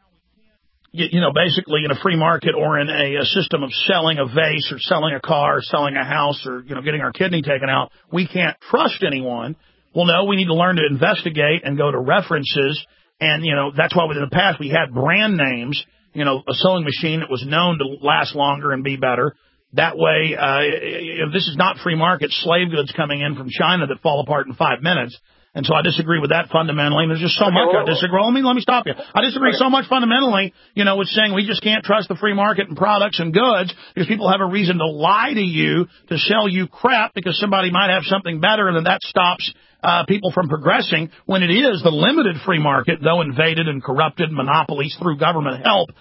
basically in a free market or in a system of selling a vase or selling a car or selling a house or, getting our kidney taken out, we can't trust anyone. Well, no, we need to learn to investigate and go to references. And, that's why in the past we had brand names, a sewing machine that was known to last longer and be better. That way, this is not free market slave goods coming in from China that fall apart in 5 minutes. And so I disagree with that fundamentally. And there's just so much I disagree. Let me stop you. I disagree so much fundamentally, with saying we just can't trust the free market and products and goods because people have a reason to lie to you, to sell you crap because somebody might have something better, and then that stops people from progressing when it is the limited free market, though invaded and corrupted monopolies through government help,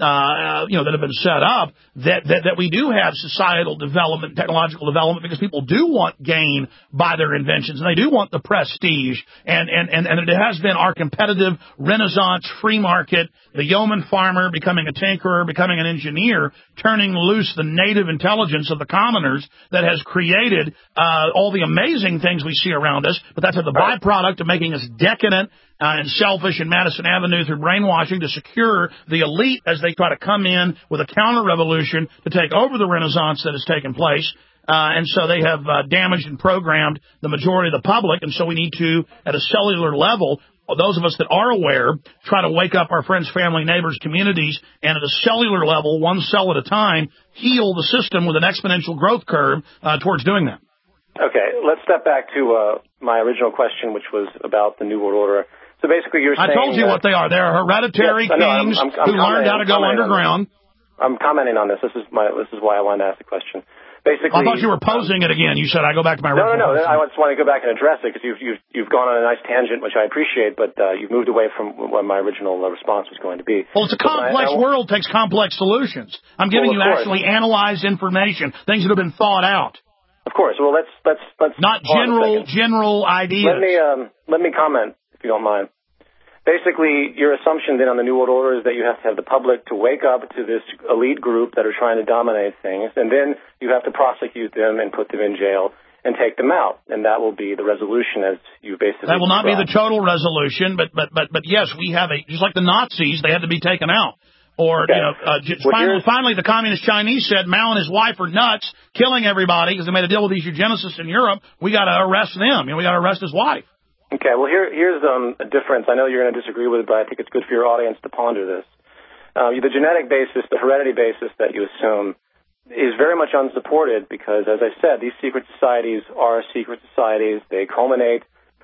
that have been set up, that we do have societal development, technological development, because people do want gain by their inventions, and they do want the prestige, and it has been our competitive Renaissance free market, the yeoman farmer becoming a tinkerer, becoming an engineer, turning loose the native intelligence of the commoners that has created all the amazing things we see around us, but that's the byproduct of making us decadent and selfish in Madison Avenue through brainwashing to secure the elite as they try to come in with a counter-revolution to take over the Renaissance that has taken place. And so they have damaged and programmed the majority of the public. And so we need to, at a cellular level, those of us that are aware, try to wake up our friends, family, neighbors, communities, and at a cellular level, one cell at a time, heal the system with an exponential growth curve towards doing that. Okay, let's step back to my original question, which was about the New World Order. So basically you're saying... I told you what they are. They're hereditary kings who learned how to go underground. I'm commenting on this. This is why I wanted to ask the question. Basically, I thought you were posing it again. You said I go back to my original question. I just want to go back and address it because you've gone on a nice tangent, which I appreciate, but you've moved away from what my original response was going to be. Well, it's a complex world, takes complex solutions. I'm giving you actually analyzed information, things that have been thought out. Of course. Well, let's not general ideas. Let me comment, if you don't mind. Basically, your assumption then on the New World Order is that you have to have the public to wake up to this elite group that are trying to dominate things, and then you have to prosecute them and put them in jail and take them out, and that will be the resolution as you basically That will not be the total resolution, but yes, we have just like the Nazis, they had to be taken out. Or, finally, the Communist Chinese said Mao and his wife are nuts, killing everybody because they made a deal with these eugenicists in Europe. We got to arrest them. We got to arrest his wife. Okay, well, here's a difference. I know you're going to disagree with it, but I think it's good for your audience to ponder this. The genetic basis, the heredity basis that you assume is very much unsupported because, as I said, these secret societies are secret societies. They culminate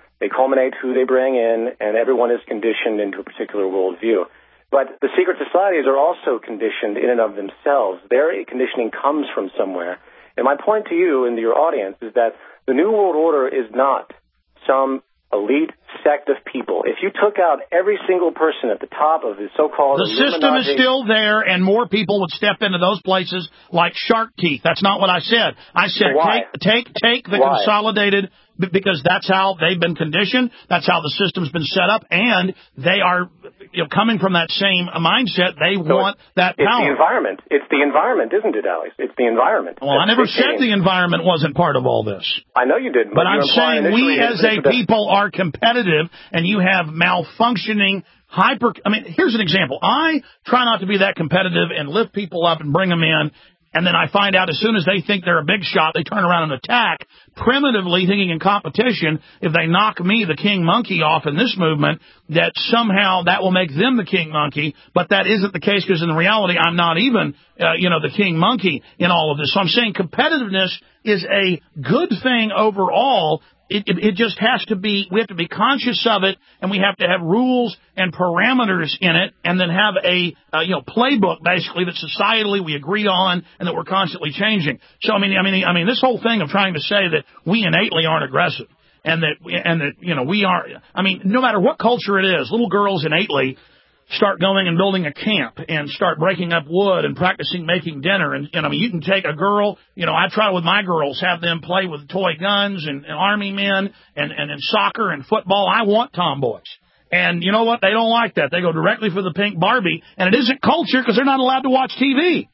who they bring in, and everyone is conditioned into a particular worldview. But the secret societies are also conditioned in and of themselves. Their conditioning comes from somewhere. And my point to you and to your audience is that the New World Order is not some elite sect of people. If you took out every single person at the top of the so-called The system is still there, and more people would step into those places like shark teeth. That's not what I said. I said take the consolidated, because that's how they've been conditioned. That's how the system's been set up, and they are coming from that same mindset, they want that power. It's the environment. It's the environment, isn't it, Alex? It's the environment. Well, I never said the environment wasn't part of all this. I know you didn't. But I'm saying we as a people are competitive, and you have malfunctioning here's an example. I try not to be that competitive and lift people up and bring them in. And then I find out as soon as they think they're a big shot, they turn around and attack, primitively thinking in competition, if they knock me, the king monkey, off in this movement, that somehow that will make them the king monkey. But that isn't the case, because in reality, I'm not even, the king monkey in all of this. So I'm saying competitiveness is a good thing overall. It just has to be, we have to be conscious of it, and we have to have rules and parameters in it, and then have a playbook, basically, that societally we agree on and that we're constantly changing. So, I mean, this whole thing of trying to say that we innately aren't aggressive, and that we are, no matter what culture it is, little girls innately start going and building a camp and start breaking up wood and practicing making dinner. And you can take a girl, I try with my girls, have them play with toy guns and army men and soccer and football. I want tomboys. And you know what? They don't like that. They go directly for the pink Barbie, and it isn't culture because they're not allowed to watch TV.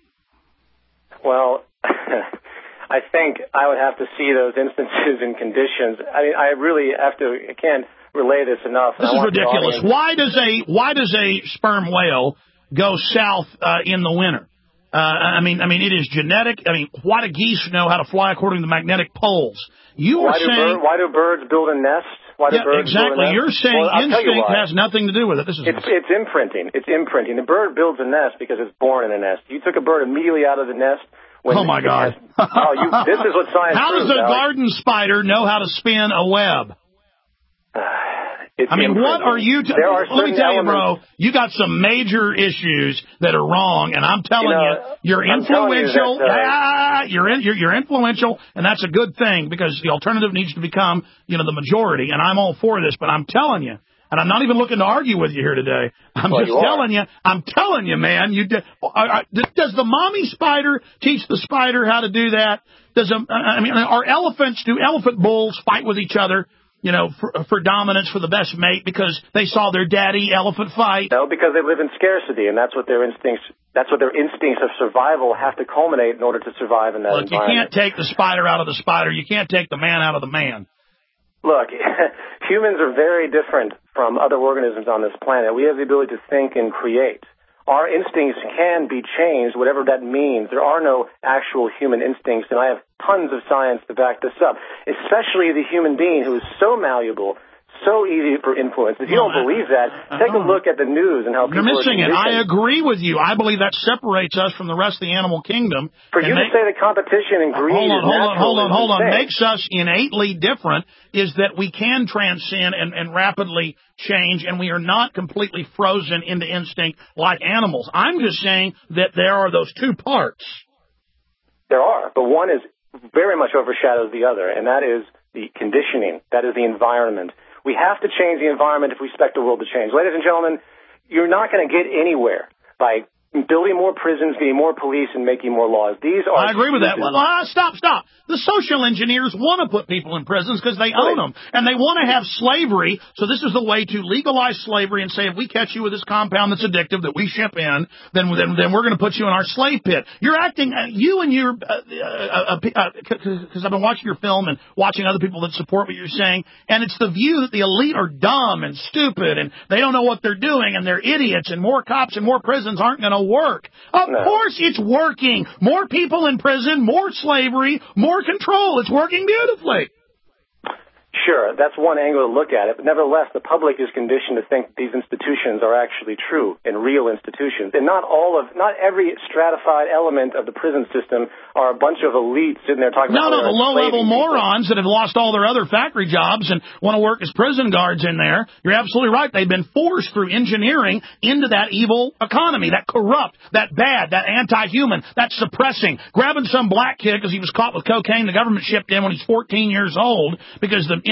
Well, I think I would have to see those instances and conditions. I really have to, I can't relay this enough. This is ridiculous. Why does a sperm whale go south in the winter? It is genetic. Why do geese know how to fly according to magnetic poles? Why do birds build a nest? Exactly. You're saying instinct has nothing to do with it. It's imprinting. It's imprinting. The bird builds a nest because it's born in a nest. You took a bird immediately out of the nest. Oh my God! This is what science. How does a garden spider know how to spin a web? What are you... Let me tell you, bro, you got some major issues that are wrong, and I'm telling you're influential. You're influential, and that's a good thing, because the alternative needs to become, the majority, and I'm all for this, but I'm telling you, and I'm not even looking to argue with you here today. I'm telling you, man, does the mommy spider teach the spider how to do that? Are elephants, do elephant bulls fight with each other? For dominance, for the best mate, because they saw their daddy elephant fight? No, because they live in scarcity, and that's what their instincts of survival have to culminate in order to survive in that environment. You can't take the spider out of the spider. You can't take the man out of the man. Look, humans are very different from other organisms on this planet. We have the ability to think and create. Our instincts can be changed, whatever that means. There are no actual human instincts, and I have tons of science to back this up, especially the human being who is so malleable, so easy for influence. If you don't believe that, take a look at the news and how people You're missing it. I agree with you. I believe that separates us from the rest of the animal kingdom. For you to say that competition and greed Hold on. Makes us innately different is that we can transcend and rapidly change, and we are not completely frozen into instinct like animals. I'm just saying that there are those two parts. There are, but one is very much overshadows the other, and that is the conditioning. That is the environment. We have to change the environment if we expect the world to change. Ladies and gentlemen, you're not going to get anywhere by building more prisons, getting more police, and making more laws. I agree with that. Well, stop. The social engineers want to put people in prisons because they own them, and they want to have slavery. So this is the way to legalize slavery and say, if we catch you with this compound that's addictive that we ship in, then we're going to put you in our slave pit. You're acting, because I've been watching your film and watching other people that support what you're saying, and it's the view that the elite are dumb and stupid, and they don't know what they're doing, and they're idiots, and more cops and more prisons aren't going to work. Of course it's working. More people in prison, more slavery, more control. It's working beautifully. Sure, that's one angle to look at it, but nevertheless, the public is conditioned to think these institutions are actually true and real institutions. And not every stratified element of the prison system are a bunch of elites sitting there talking about the low-level morons that have lost all their other factory jobs and want to work as prison guards in there. You're absolutely right. They've been forced through engineering into that evil economy, that corrupt, that bad, that anti-human, that suppressing, grabbing some black kid because he was caught with cocaine the government shipped in when he's 14 years old because the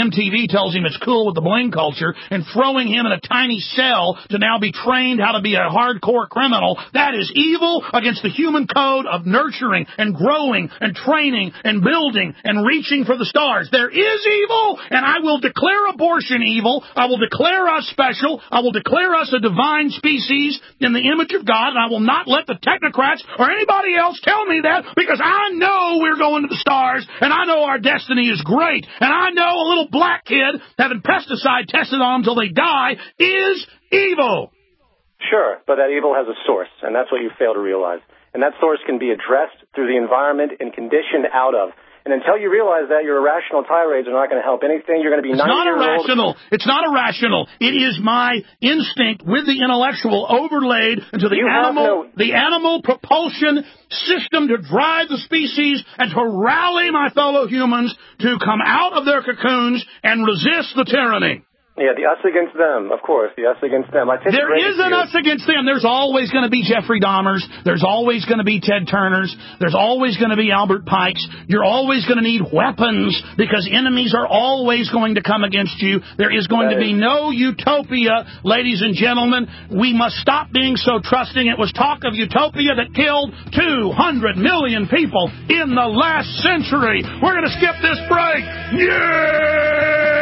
MTV tells him it's cool with the bling culture and throwing him in a tiny cell to now be trained how to be a hardcore criminal. That is evil against the human code of nurturing and growing and training and building and reaching for the stars. There is evil, and I will declare abortion evil. I will declare us special. I will declare us a divine species in the image of God, and I will not let the technocrats or anybody else tell me that, because I know we're going to the stars, and I know our destiny is great, and I know a little black kid having pesticide tested on them until they die is evil. Sure, but that evil has a source, and that's what you fail to realize. And that source can be addressed through the environment and conditioned out of. And until you realize that, your irrational tirades are not going to help anything. You're going to be 90 years old. It's not irrational. It is my instinct with the intellectual overlaid into the animal propulsion system to drive the species and to rally my fellow humans to come out of their cocoons and resist the tyranny. Yeah, the us against them, of course, the us against them. There is an us against them. There's always going to be Jeffrey Dahmers. There's always going to be Ted Turners. There's always going to be Albert Pikes. You're always going to need weapons because enemies are always going to come against you. There is going to be no utopia, ladies and gentlemen. We must stop being so trusting. It was talk of utopia that killed 200 million people in the last century. We're going to skip this break. Yeah!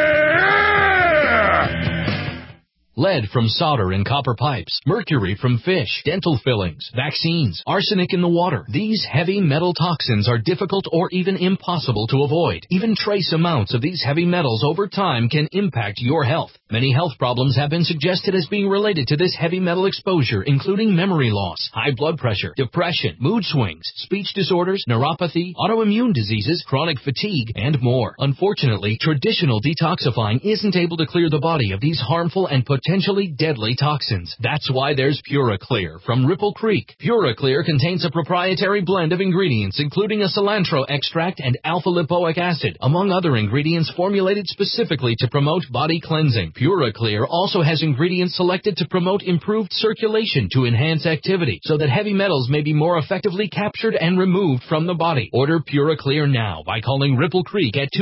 Lead from solder and copper pipes, mercury from fish, dental fillings, vaccines, arsenic in the water. These heavy metal toxins are difficult or even impossible to avoid. Even trace amounts of these heavy metals over time can impact your health. Many health problems have been suggested as being related to this heavy metal exposure, including memory loss, high blood pressure, depression, mood swings, speech disorders, neuropathy, autoimmune diseases, chronic fatigue, and more. Unfortunately, traditional detoxifying isn't able to clear the body of these harmful and potentially deadly toxins. That's why there's PuraClear from Ripple Creek. PuraClear contains a proprietary blend of ingredients, including a cilantro extract and alpha-lipoic acid, among other ingredients formulated specifically to promote body cleansing. PuraClear also has ingredients selected to promote improved circulation to enhance activity, so that heavy metals may be more effectively captured and removed from the body. Order PuraClear now by calling Ripple Creek at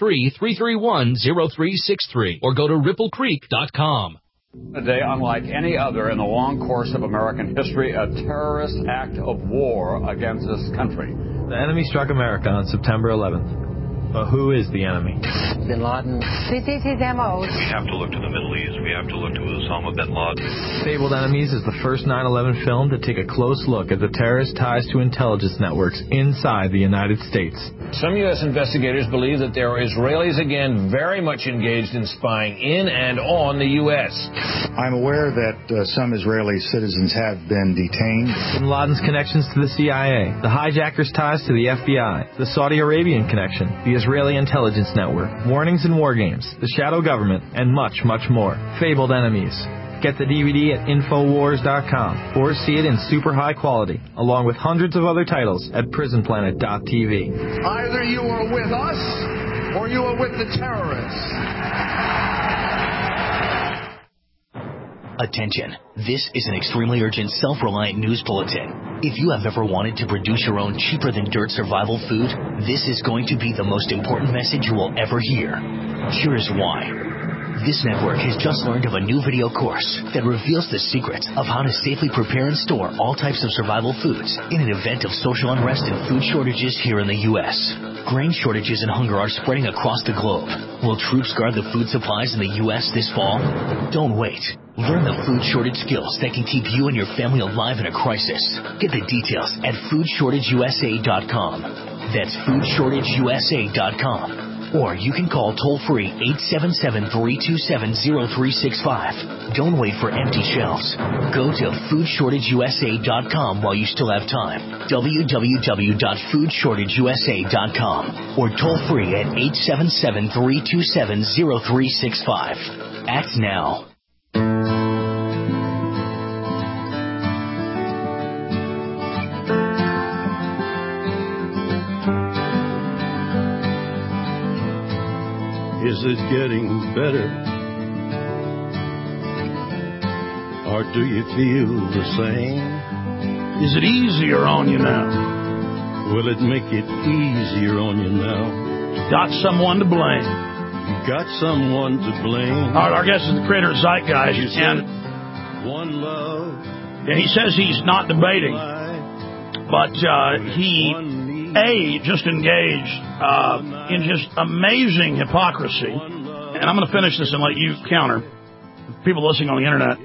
203-331-0363 or go to ripplecreek.com. A day unlike any other in the long course of American history, a terrorist act of war against this country. The enemy struck America on September 11th. But who is the enemy? Bin Laden. This is his MO. We have to look to the Middle East. We have to look to Osama bin Laden. Fabled Enemies is the first 9/11 film to take a close look at the terrorist ties to intelligence networks inside the United States. Some U.S. investigators believe that there are Israelis again very much engaged in spying in and on the U.S. I'm aware that some Israeli citizens have been detained. Bin Laden's connections to the CIA, the hijackers' ties to the FBI, the Saudi Arabian connection, the Israeli intelligence network, warnings and war games, the shadow government, and much, much more. Fabled Enemies. Get the DVD at Infowars.com or see it in super high quality, along with hundreds of other titles at PrisonPlanet.tv. Either you are with us or you are with the terrorists. Attention. This is an extremely urgent, self-reliant news bulletin. If you have ever wanted to produce your own cheaper-than-dirt survival food, this is going to be the most important message you will ever hear. Here is why. This network has just learned of a new video course that reveals the secrets of how to safely prepare and store all types of survival foods in an event of social unrest and food shortages here in the U.S. Grain shortages and hunger are spreading across the globe. Will troops guard the food supplies in the U.S. this fall? Don't wait. Learn the food shortage skills that can keep you and your family alive in a crisis. Get the details at foodshortageusa.com. That's foodshortageusa.com. Or you can call toll-free 877-327-0365. Don't wait for empty shelves. Go to foodshortageusa.com while you still have time. www.foodshortageusa.com. Or toll-free at 877-327-0365. Act now. Is it getting better? Or do you feel the same? Is it easier on you now? Will it make it easier on you now? Got someone to blame. got someone to blame. Our guest is the creator of Zeitgeist, and he says he's not debating, but he just engaged in just amazing hypocrisy. And I'm going to finish this and let you counter. People listening on the internet,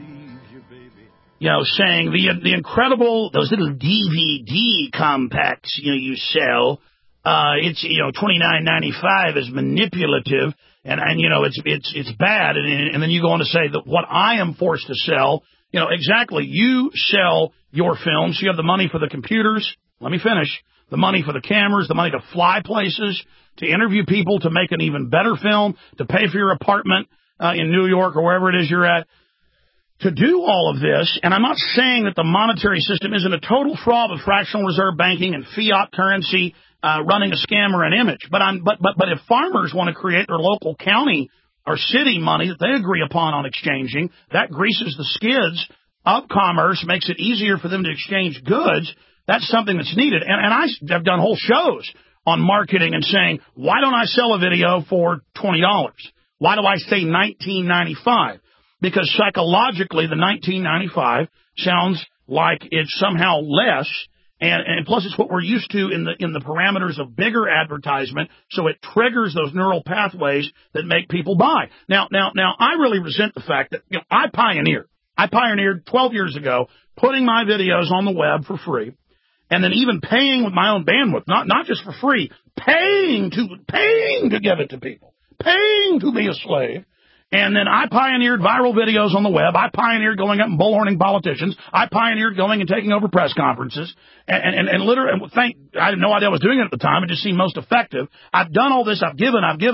saying the incredible, those little DVD compacts you sell, it's $29.95 is manipulative, and it's bad, and then you go on to say that what I am forced to sell, exactly, you sell your films, you have the money for the computers, let me finish, the money for the cameras, the money to fly places, to interview people, to make an even better film, to pay for your apartment in New York or wherever it is you're at, to do all of this. And I'm not saying that the monetary system isn't a total fraud with fractional reserve banking and fiat currency running a scam or an image. But if farmers want to create their local county or city money that they agree upon on exchanging, that greases the skids of commerce, makes it easier for them to exchange goods. That's something that's needed. And I have done whole shows on marketing and saying, why don't I sell a video for $20? Why do I say $19.95? Because psychologically, the $19.95 sounds like it's somehow less, and plus it's what we're used to in the parameters of bigger advertisement, so it triggers those neural pathways that make people buy. Now, I really resent the fact that I pioneered 12 years ago putting my videos on the web for free, and then even paying with my own bandwidth, not just for free, paying to give it to people, paying to be a slave. And then I pioneered viral videos on the web. I pioneered going up and bullhorning politicians. I pioneered going and taking over press conferences. And literally, I had no idea I was doing it at the time. It just seemed most effective. I've done all this. I've given. And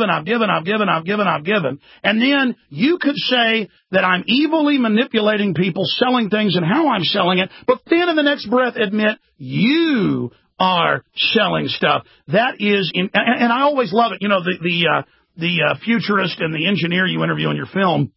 then you could say that I'm evilly manipulating people, selling things and how I'm selling it. But then in the next breath admit you are selling stuff. That is, and I always love it. The futurist and the engineer you interview in your film,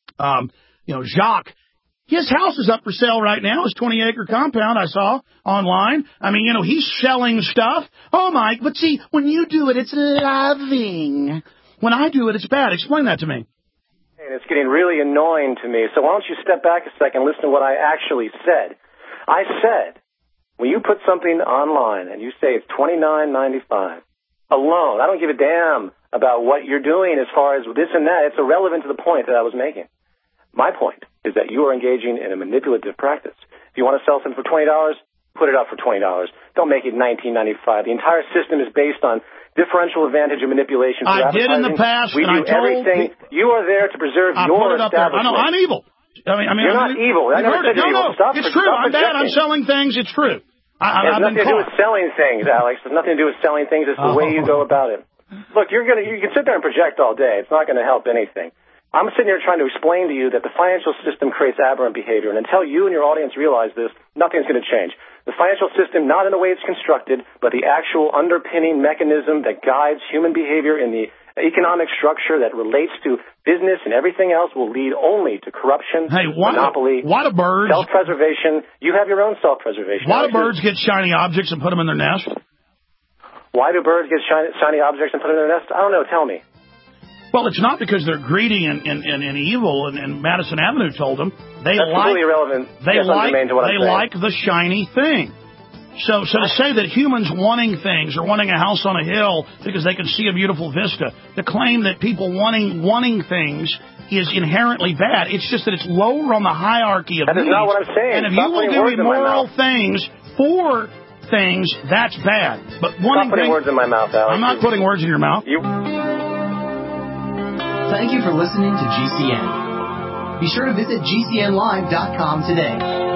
Jacques, his house is up for sale right now. His 20-acre compound I saw online. I mean, he's selling stuff. Oh, Mike, but see, when you do it, it's loving. When I do it, it's bad. Explain that to me. And it's getting really annoying to me. So why don't you step back a second and listen to what I actually said. I said, when you put something online and you say it's $29.95 alone, I don't give a damn about what you're doing as far as this and that. It's irrelevant to the point that I was making. My point is that you are engaging in a manipulative practice. If you want to sell something for $20, put it up for $20. Don't make it $19.95. The entire system is based on differential advantage and manipulation. I did in the past. We do everything. You are there to preserve your establishment. I'm evil. I mean, you're not evil. I never said you're evil. It's true. I'm bad. I'm selling things. It's true. It has nothing to do with selling things, Alex. It has nothing to do with selling things. It's the way you go about it. Look, you can sit there and project all day. It's not going to help anything. I'm sitting here trying to explain to you that the financial system creates aberrant behavior, and until you and your audience realize this, nothing's going to change. The financial system, not in the way it's constructed, but the actual underpinning mechanism that guides human behavior in the economic structure that relates to business and everything else, will lead only to corruption, monopoly, self-preservation. You have your own self-preservation. Why do birds get shiny objects and put them in their nest? Why do birds get shiny objects and put them in their nest? I don't know. Tell me. Well, it's not because they're greedy and evil, and Madison Avenue told them. That's completely irrelevant. They like the shiny thing. So to say that humans wanting things or wanting a house on a hill because they can see a beautiful vista, to claim that people wanting things is inherently bad. It's just that it's lower on the hierarchy of needs. That is not what I'm saying. And if you will do immoral things for things, that's bad. But stop putting words in my mouth, Alex. I'm not putting words in your mouth. Thank you for listening to GCN. Be sure to visit GCNlive.com today.